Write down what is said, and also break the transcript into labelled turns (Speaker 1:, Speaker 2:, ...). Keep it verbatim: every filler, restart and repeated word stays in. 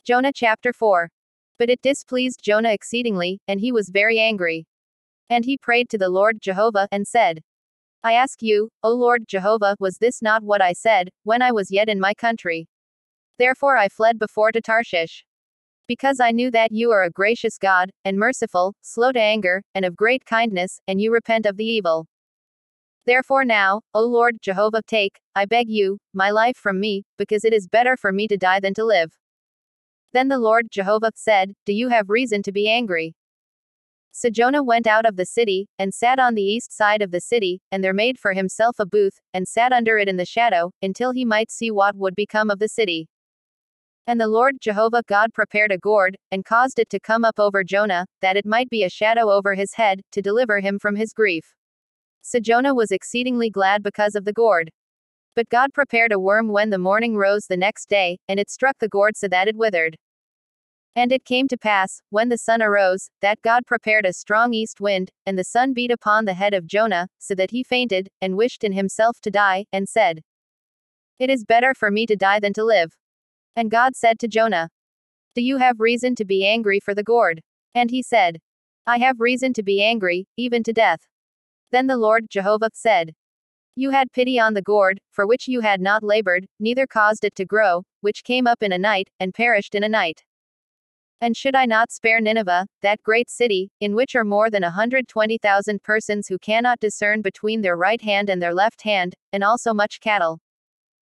Speaker 1: Jonah chapter four. But it displeased Jonah exceedingly, and he was very angry. And he prayed to the Lord Jehovah, and said, I ask you, O Lord Jehovah, was this not what I said, when I was yet in my country? Therefore I fled before to Tarshish. Because I knew that you are a gracious God, and merciful, slow to anger, and of great kindness, and you repent of the evil. Therefore now, O Lord Jehovah, take, I beg you, my life from me, because it is better for me to die than to live. Then the Lord Jehovah said, Do you have reason to be angry? So Jonah went out of the city, and sat on the east side of the city, and there made for himself a booth, and sat under it in the shadow, until he might see what would become of the city. And the Lord Jehovah God prepared a gourd, and caused it to come up over Jonah, that it might be a shadow over his head, to deliver him from his grief. So Jonah was exceedingly glad because of the gourd. But God prepared a worm when the morning rose the next day, and it struck the gourd so that it withered. And it came to pass, when the sun arose, that God prepared a strong east wind, and the sun beat upon the head of Jonah, so that he fainted, and wished in himself to die, and said, It is better for me to die than to live. And God said to Jonah, Do you have reason to be angry for the gourd? And he said, I have reason to be angry, even to death. Then the Lord Jehovah said, You had pity on the gourd, for which you had not labored, neither caused it to grow, which came up in a night, and perished in a night. And should I not spare Nineveh, that great city, in which are more than a hundred twenty thousand persons who cannot discern between their right hand and their left hand, and also much cattle?